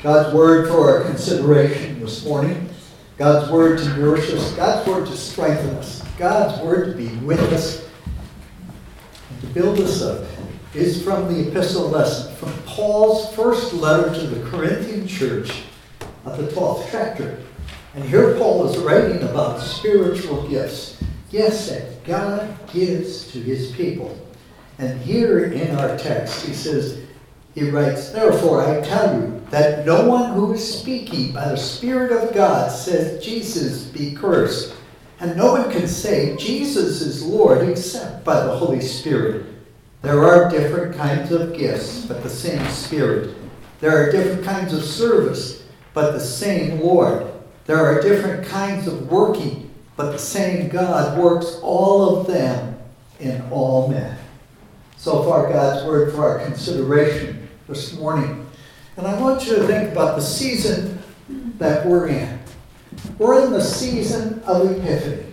God's word for our consideration this morning. God's word to nourish us. God's word to strengthen us. God's word to be with us and to build us up is from the epistle lesson, from Paul's first letter to the Corinthian church of the 12th chapter. And here Paul is writing about spiritual gifts, gifts that God gives to his people. And here in our text, he writes, "Therefore I tell you that no one who is speaking by the Spirit of God says Jesus be cursed. And no one can say Jesus is Lord except by the Holy Spirit. There are different kinds of gifts, but the same Spirit. There are different kinds of service, but the same Lord. There are different kinds of working, but the same God works all of them in all men." So far, God's word for our consideration this morning. And I want you to think about the season that we're in. We're in the season of Epiphany.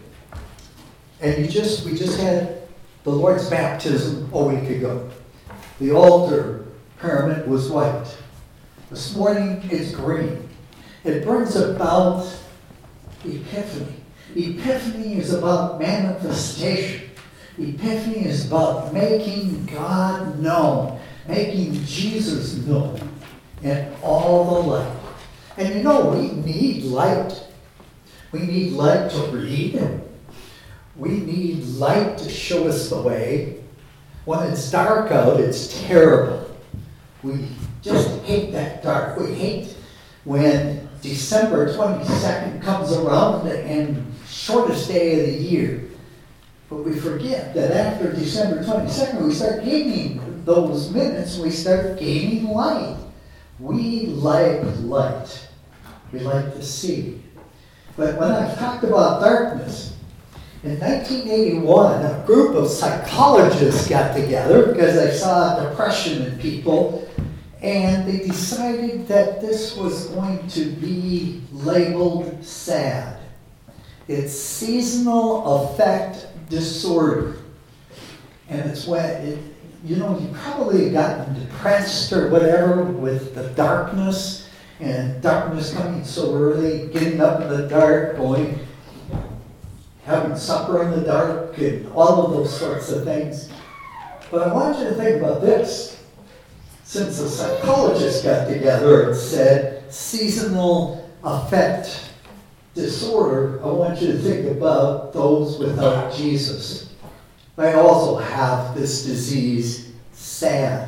And we just had the Lord's baptism a week ago. The altar pyramid was white. This morning is green. It brings about Epiphany. Epiphany is about manifestation. Epiphany is about making God known, making Jesus known in all the light. And you know, we need light. We need light to read. We need light to show us the way. When it's dark out, it's terrible. We just hate that dark. We hate when December 22nd comes around and shortest day of the year. But we forget that after December 22nd, we start gaining those minutes, we start gaining light. We like light. We like to see. But when I've talked about darkness, in 1981, a group of psychologists got together because they saw depression in people, and they decided that this was going to be labeled SAD. It's seasonal affect disorder. And it's when, you probably have gotten depressed or whatever with the darkness, and darkness coming so early, getting up in the dark, having supper in the dark, and all of those sorts of things. But I want you to think about this. Since the psychologists got together and said seasonal affect disorder, I want you to think about those without Jesus. They also have this disease, SAD.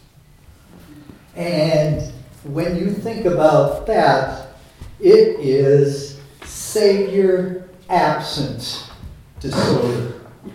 And when you think about that, it is Savior absence disorder.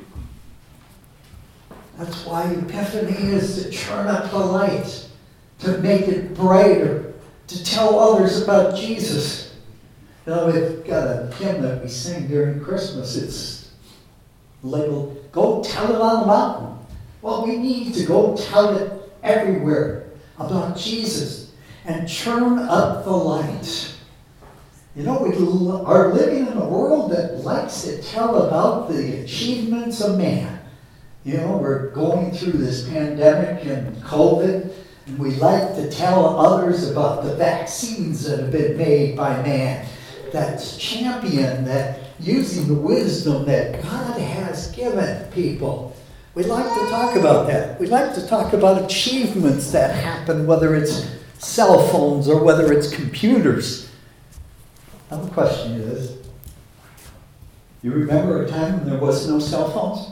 That's why Epiphany is to turn up the light, to make it brighter, to tell others about Jesus. We've got a hymn that we sing during Christmas. It's labeled, "Go Tell It on the Mountain." Well, we need to go tell it everywhere about Jesus and turn up the light. We are living in a world that likes to tell about the achievements of man. We're going through this pandemic and COVID, and we like to tell others about the vaccines that have been made by man, that's champion, that using the wisdom that God has given people. We like to talk about that. We like to talk about achievements that happen, whether it's cell phones or whether it's computers. Now the question is, you remember a time when there was no cell phones?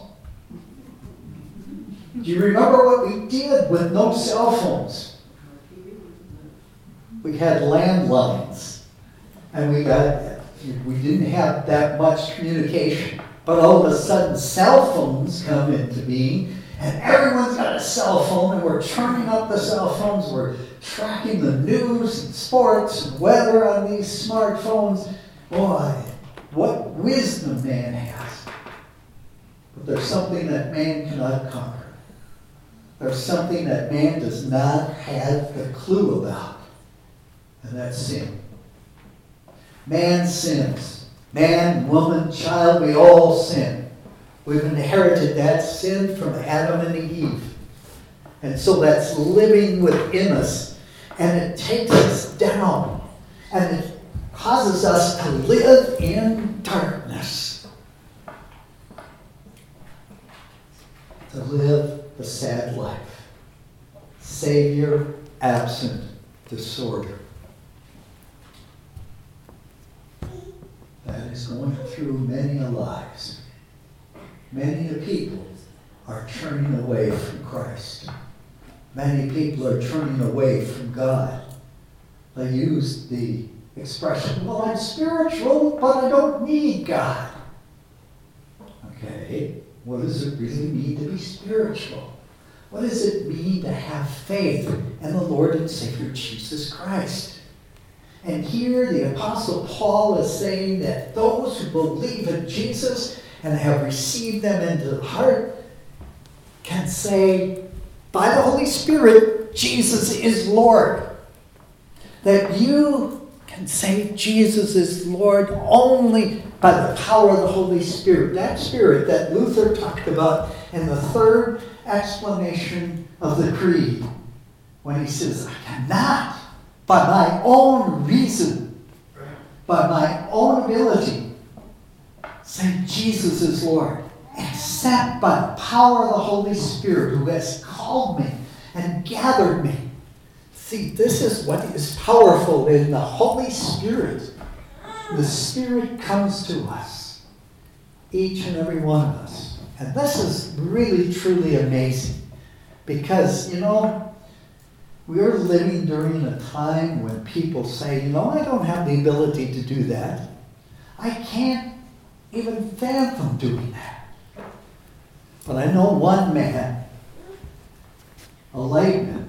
Do you remember what we did with no cell phones? We had landlines, and we didn't have that much communication. But all of a sudden, cell phones come into being, and everyone's got a cell phone, and we're turning up the cell phones. We're tracking the news and sports and weather on these smartphones. Boy, what wisdom man has. But there's something that man cannot conquer. There's something that man does not have a clue about, and that's sin. Man sins. Man, woman, child, we all sin. We've inherited that sin from Adam and Eve. And so that's living within us. and it takes us down, and it causes us to live in darkness, to live a sad life. Savior absent, disorder. That is going through many a lives. Many a people are turning away from Christ. Many people are turning away from God. They use the expression, well, I'm spiritual, but I don't need God. Okay, what does it really mean to be spiritual? What does it mean to have faith in the Lord and Savior Jesus Christ? And here the Apostle Paul is saying that those who believe in Jesus and have received them into the heart can say, by the Holy Spirit, Jesus is Lord. That you can say Jesus is Lord only by the power of the Holy Spirit. That Spirit that Luther talked about in the third explanation of the Creed, when he says, I cannot, by my own reason, by my own ability, say Jesus is Lord, except by the power of the Holy Spirit who has called me and gathered me. See, this is what is powerful in the Holy Spirit. The Spirit comes to us, each and every one of us. And this is really, truly amazing. Because, we're living during a time when people say, I don't have the ability to do that. I can't even fathom doing that. But I know one man, a layman,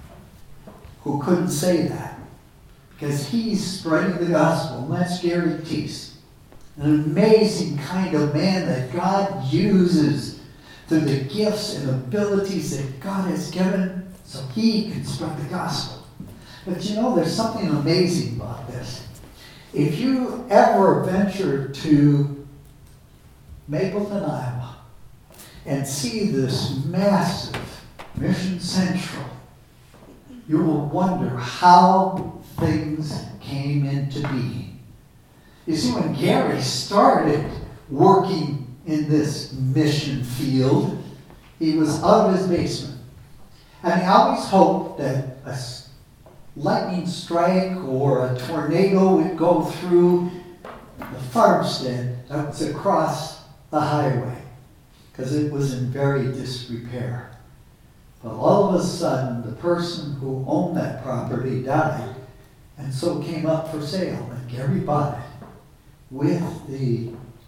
who couldn't say that. Because he's spreading the gospel. And that's Gary Teese. An amazing kind of man that God uses through the gifts and abilities that God has given so he can spread the gospel. But there's something amazing about this. If you ever venture to Mapleton, Iowa, and see this massive Mission Central, you will wonder how things came into being. You see, when Gary started working in this mission field, he was out of his basement. And he always hoped that a lightning strike or a tornado would go through the farmstead that was across the highway, because it was in very disrepair. But all of a sudden, the person who owned that property died, and so came up for sale, and Gary bought it with the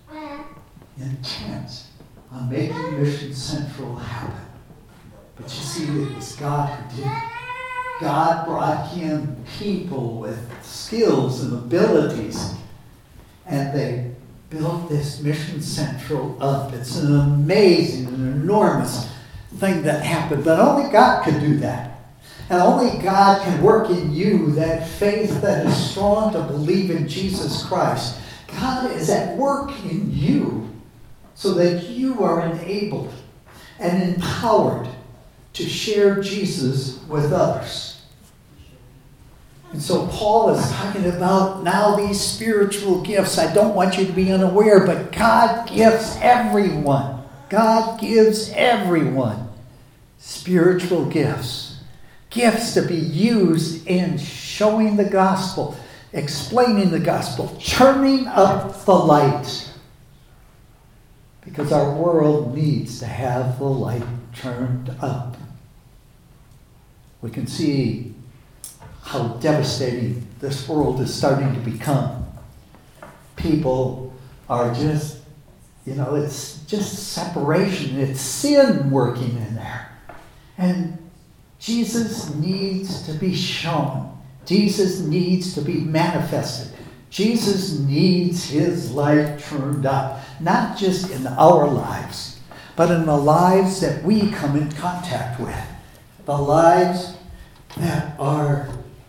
intent on making Mission Central happen. But you see, it was God who did it. God brought him people with skills and abilities, and they built this Mission Central up. It's an amazing and enormous thing that happened, but only God could do that. And only God can work in you that faith that is strong to believe in Jesus Christ. God is at work in you so that you are enabled and empowered to share Jesus with others. And so Paul is talking about now these spiritual gifts. I don't want you to be unaware, but God gives everyone. God gives everyone spiritual gifts. Gifts to be used in showing the gospel, explaining the gospel, turning up the light. Because our world needs to have the light turned up. We can see how devastating this world is starting to become. People are just, it's just separation. It's sin working in there. And Jesus needs to be shown. Jesus needs to be manifested. Jesus needs his light turned up, not just in our lives, but in the lives that we come in contact with. The lives that are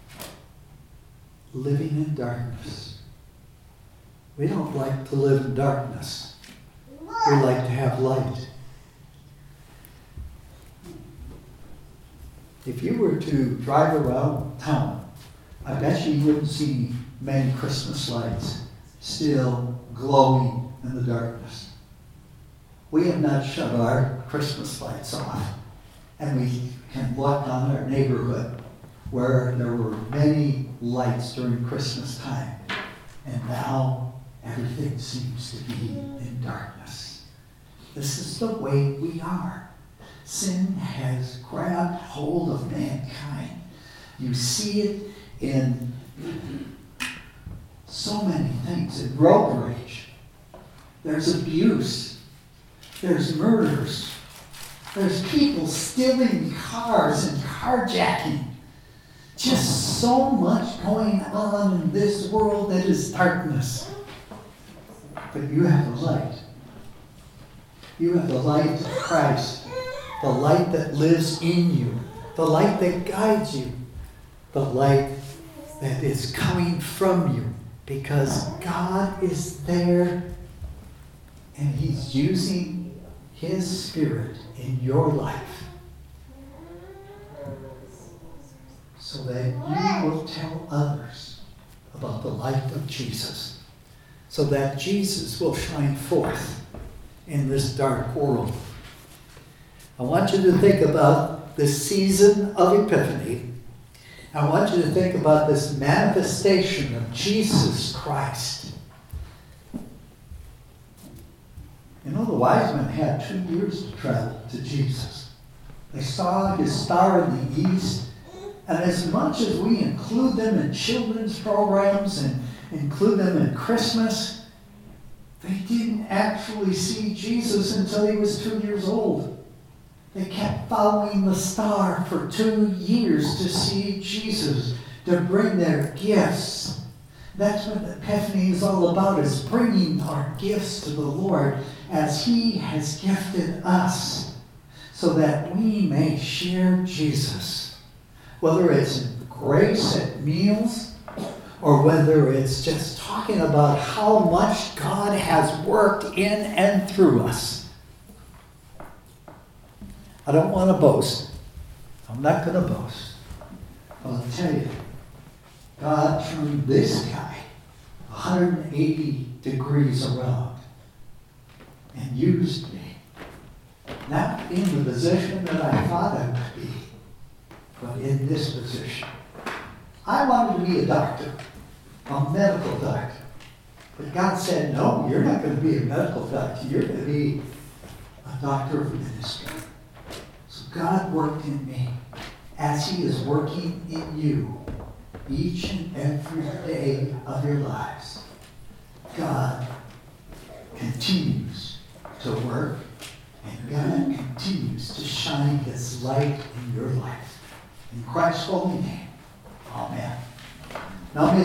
living in darkness. We don't like to live in darkness. We like to have light. If you were to drive around town, I bet you wouldn't see many Christmas lights still glowing in the darkness. We have not shut our Christmas lights off, and we can look on our neighborhood where there were many lights during Christmas time, and now everything seems to be in darkness. This is the way we are. Sin has grabbed hold of mankind. You see it in so many things. In road rage, there's abuse, there's murders, there's people stealing cars and carjacking. Just so much going on in this world that is darkness. But you have the light. You have the light of Christ, the light that lives in you, the light that guides you, the light that is coming from you, because God is there and He's using His Spirit in your life so that you will tell others about the light of Jesus, so that Jesus will shine forth in this dark world. I want you to think about this season of Epiphany. I want you to think about this manifestation of Jesus Christ. You know, the wise men had 2 years to travel to Jesus. They saw His star in the east, and as much as we include them in children's programs and include them in Christmas, they didn't actually see Jesus until He was 2 years old. They kept following the star for 2 years to see Jesus, to bring their gifts. That's what Epiphany is all about, is bringing our gifts to the Lord as He has gifted us, so that we may share Jesus. Whether it's in grace at meals, or whether it's just talking about how much God has worked in and through us. I don't want to boast. I'm not going to boast. But I'll tell you, God turned this guy 180 degrees around and used me. Not in the position that I thought I would be, but in this position. I wanted to be a doctor, a medical doctor. But God said, no, you're not going to be a medical doctor. You're going to be a doctor of ministry. So God worked in me as He is working in you each and every day of your lives. God continues to work, and God continues to shine His light in your life. In Christ's holy name, amen. Now may